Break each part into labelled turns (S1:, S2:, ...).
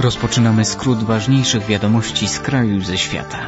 S1: Rozpoczynamy skrót ważniejszych wiadomości z kraju i ze świata.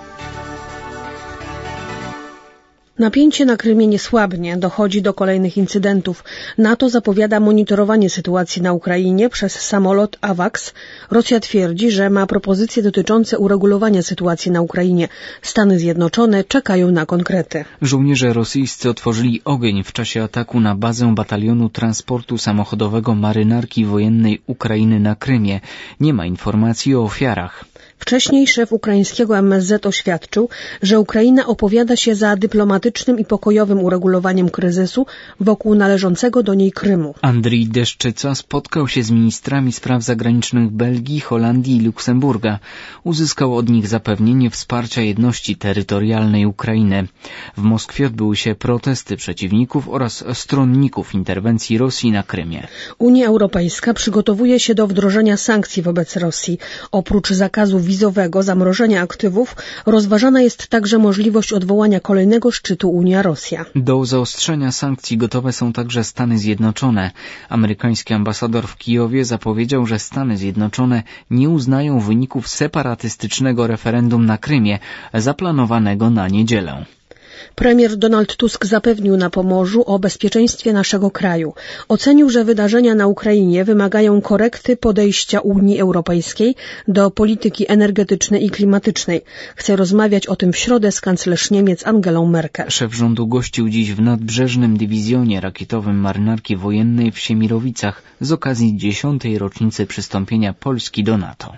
S2: Napięcie na Krymie nie słabnie, dochodzi do kolejnych incydentów. NATO zapowiada monitorowanie sytuacji na Ukrainie przez samolot AWACS. Rosja twierdzi, że ma propozycje dotyczące uregulowania sytuacji na Ukrainie. Stany Zjednoczone czekają na konkrety.
S1: Żołnierze rosyjscy otworzyli ogień w czasie ataku na bazę batalionu transportu samochodowego marynarki wojennej Ukrainy na Krymie. Nie ma informacji o ofiarach.
S2: Wcześniej szef ukraińskiego MSZ oświadczył, że Ukraina opowiada się za dyplomatycznym i pokojowym uregulowaniem kryzysu wokół należącego do niej Krymu.
S1: Andrii Deszczyca spotkał się z ministrami spraw zagranicznych Belgii, Holandii i Luksemburga. Uzyskał od nich zapewnienie wsparcia jedności terytorialnej Ukrainy. W Moskwie odbyły się protesty przeciwników oraz stronników interwencji Rosji na Krymie.
S2: Unia Europejska przygotowuje się do wdrożenia sankcji wobec Rosji. Oprócz zakazu wizowego, zamrożenia aktywów, rozważana jest także możliwość odwołania kolejnego szczytu Unia-Rosja.
S1: Do zaostrzenia sankcji gotowe są także Stany Zjednoczone. Amerykański ambasador w Kijowie zapowiedział, że Stany Zjednoczone nie uznają wyników separatystycznego referendum na Krymie, zaplanowanego na niedzielę.
S2: Premier Donald Tusk zapewnił na Pomorzu o bezpieczeństwie naszego kraju. Ocenił, że wydarzenia na Ukrainie wymagają korekty podejścia Unii Europejskiej do polityki energetycznej i klimatycznej. Chce rozmawiać o tym w środę z kanclerz Niemiec Angelą Merkel.
S1: Szef rządu gościł dziś w nadbrzeżnym dywizjonie rakietowym marynarki wojennej w Siemirowicach z okazji 10. rocznicy przystąpienia Polski do NATO.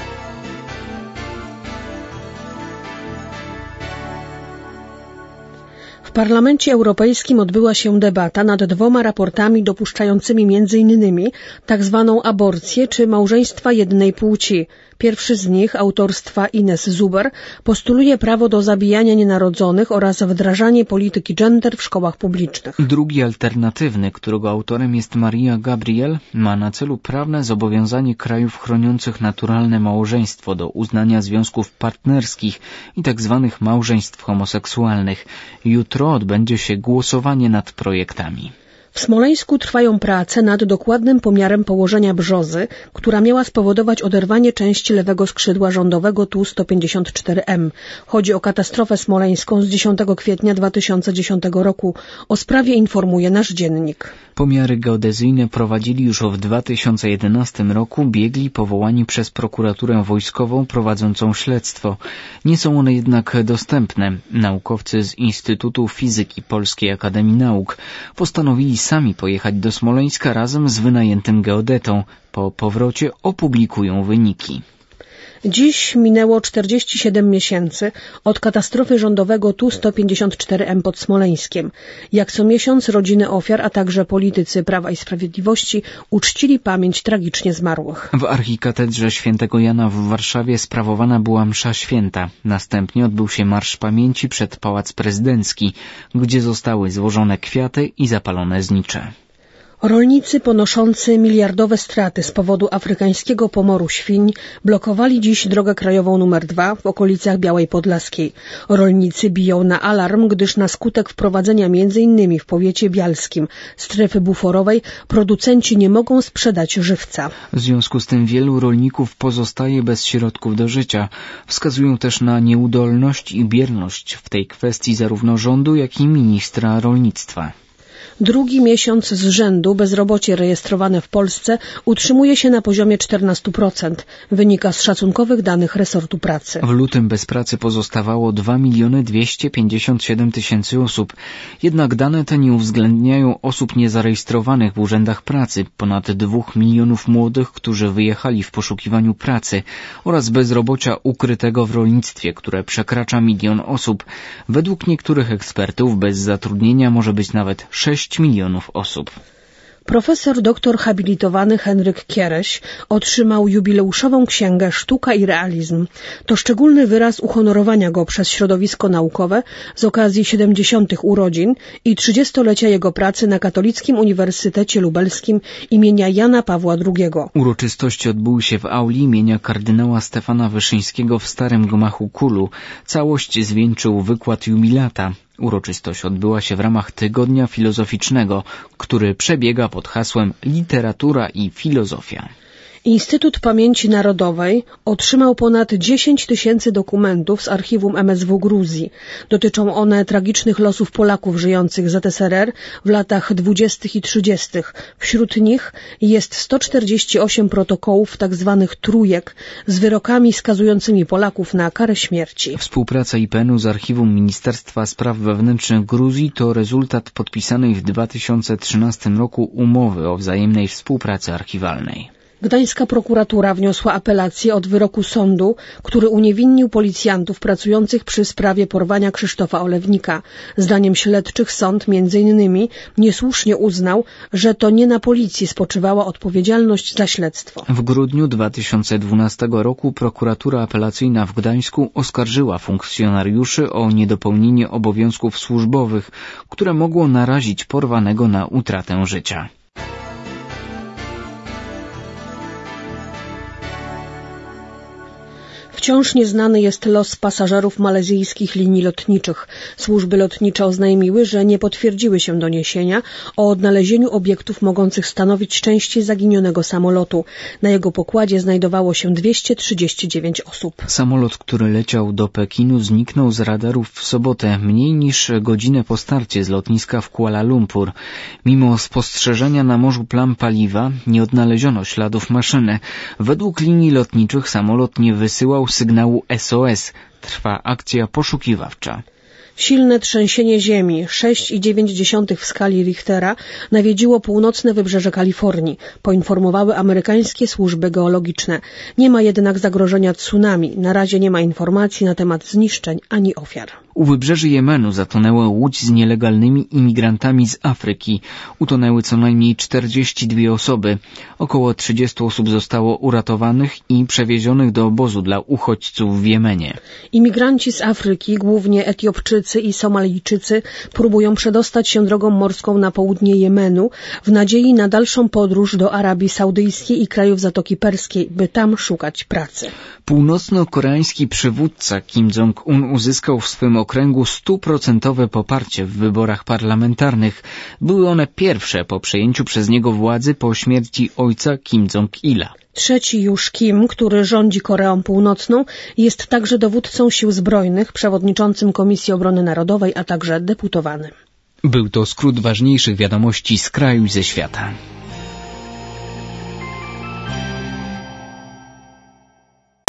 S2: W Parlamencie Europejskim odbyła się debata nad 2 raportami dopuszczającymi m.in. tzw. aborcję czy małżeństwa jednej płci. Pierwszy z nich, autorstwa Ines Zuber, postuluje prawo do zabijania nienarodzonych oraz wdrażanie polityki gender w szkołach publicznych.
S1: Drugi, alternatywny, którego autorem jest Maria Gabriel, ma na celu prawne zobowiązanie krajów chroniących naturalne małżeństwo do uznania związków partnerskich i tzw. małżeństw homoseksualnych. Jutro odbędzie się głosowanie nad projektami.
S2: W Smoleńsku trwają prace nad dokładnym pomiarem położenia brzozy, która miała spowodować oderwanie części lewego skrzydła rządowego Tu-154M. Chodzi o katastrofę smoleńską z 10 kwietnia 2010 roku. O sprawie informuje nasz dziennik.
S1: Pomiary geodezyjne prowadzili już w 2011 roku biegli powołani przez prokuraturę wojskową prowadzącą śledztwo. Nie są one jednak dostępne. Naukowcy z Instytutu Fizyki Polskiej Akademii Nauk postanowili sami pojechać do Smoleńska razem z wynajętym geodetą. Po powrocie opublikują wyniki.
S2: Dziś minęło 47 miesięcy od katastrofy rządowego Tu-154M pod Smoleńskiem. Jak co miesiąc rodziny ofiar, a także politycy Prawa i Sprawiedliwości uczcili pamięć tragicznie zmarłych.
S1: W archikatedrze Świętego Jana w Warszawie sprawowana była msza święta. Następnie odbył się Marsz Pamięci przed Pałac Prezydencki, gdzie zostały złożone kwiaty i zapalone znicze.
S2: Rolnicy ponoszący miliardowe straty z powodu afrykańskiego pomoru świń blokowali dziś drogę krajową nr 2 w okolicach Białej Podlaskiej. Rolnicy biją na alarm, gdyż na skutek wprowadzenia m.in. w powiecie bialskim strefy buforowej producenci nie mogą sprzedać żywca.
S1: W związku z tym wielu rolników pozostaje bez środków do życia. Wskazują też na nieudolność i bierność w tej kwestii zarówno rządu, jak i ministra rolnictwa.
S2: Drugi miesiąc z rzędu bezrobocie rejestrowane w Polsce utrzymuje się na poziomie 14%. Wynika z szacunkowych danych resortu pracy.
S1: W lutym bez pracy pozostawało 2 257 000 osób. Jednak dane te nie uwzględniają osób niezarejestrowanych w urzędach pracy, ponad 2 milionów młodych, którzy wyjechali w poszukiwaniu pracy oraz bezrobocia ukrytego w rolnictwie, które przekracza 1 milion osób. Według niektórych ekspertów bez zatrudnienia może być nawet 6 milionów osób.
S2: Profesor doktor habilitowany Henryk Kiereś otrzymał jubileuszową księgę Sztuka i realizm. To szczególny wyraz uhonorowania go przez środowisko naukowe z okazji 70. urodzin i 30-lecia jego pracy na Katolickim Uniwersytecie Lubelskim imienia Jana Pawła II.
S1: Uroczystości odbyły się w auli imienia kardynała Stefana Wyszyńskiego w Starym Gmachu Kulu. Całość zwieńczył wykład jubilata. Uroczystość odbyła się w ramach Tygodnia Filozoficznego, który przebiega pod hasłem Literatura i Filozofia.
S2: Instytut Pamięci Narodowej otrzymał ponad 10 000 dokumentów z archiwum MSW Gruzji. Dotyczą one tragicznych losów Polaków żyjących w ZSRR w latach 20. i 30. Wśród nich jest 148 protokołów tzw. trójek z wyrokami skazującymi Polaków na karę śmierci.
S1: Współpraca IPN-u z archiwum Ministerstwa Spraw Wewnętrznych Gruzji to rezultat podpisanej w 2013 roku umowy o wzajemnej współpracy archiwalnej.
S2: Gdańska prokuratura wniosła apelację od wyroku sądu, który uniewinnił policjantów pracujących przy sprawie porwania Krzysztofa Olewnika. Zdaniem śledczych sąd m.in. niesłusznie uznał, że to nie na policji spoczywała odpowiedzialność za śledztwo.
S1: W grudniu 2012 roku prokuratura apelacyjna w Gdańsku oskarżyła funkcjonariuszy o niedopełnienie obowiązków służbowych, które mogło narazić porwanego na utratę życia.
S2: Wciąż nieznany jest los pasażerów malezyjskich linii lotniczych. Służby lotnicze oznajmiły, że nie potwierdziły się doniesienia o odnalezieniu obiektów mogących stanowić części zaginionego samolotu. Na jego pokładzie znajdowało się 239 osób.
S1: Samolot, który leciał do Pekinu, zniknął z radarów w sobotę, mniej niż godzinę po starcie z lotniska w Kuala Lumpur. Mimo spostrzeżenia na morzu plam paliwa nie odnaleziono śladów maszyny. Według linii lotniczych samolot nie wysyłał sygnału SOS. Trwa akcja poszukiwawcza.
S2: Silne trzęsienie ziemi 6,9 w skali Richtera nawiedziło północne wybrzeże Kalifornii, poinformowały amerykańskie służby geologiczne. Nie ma jednak zagrożenia tsunami. Na razie nie ma informacji na temat zniszczeń ani ofiar.
S1: U wybrzeży Jemenu zatonęła łódź z nielegalnymi imigrantami z Afryki. Utonęły co najmniej 42 osoby. Około 30 osób zostało uratowanych i przewiezionych do obozu dla uchodźców w Jemenie.
S2: Imigranci z Afryki, głównie Etiopczycy i Somalijczycy, próbują przedostać się drogą morską na południe Jemenu w nadziei na dalszą podróż do Arabii Saudyjskiej i krajów Zatoki Perskiej, by tam szukać pracy.
S1: Północno-koreański przywódca Kim Jong-un uzyskał w swym okręgu 100% poparcie w wyborach parlamentarnych. Były one pierwsze po przejęciu przez niego władzy po śmierci ojca Kim Jong-ila.
S2: Trzeci już Kim, który rządzi Koreą Północną, jest także dowódcą sił zbrojnych, przewodniczącym Komisji Obrony Narodowej, a także deputowanym.
S1: Był to skrót ważniejszych wiadomości z kraju i ze świata.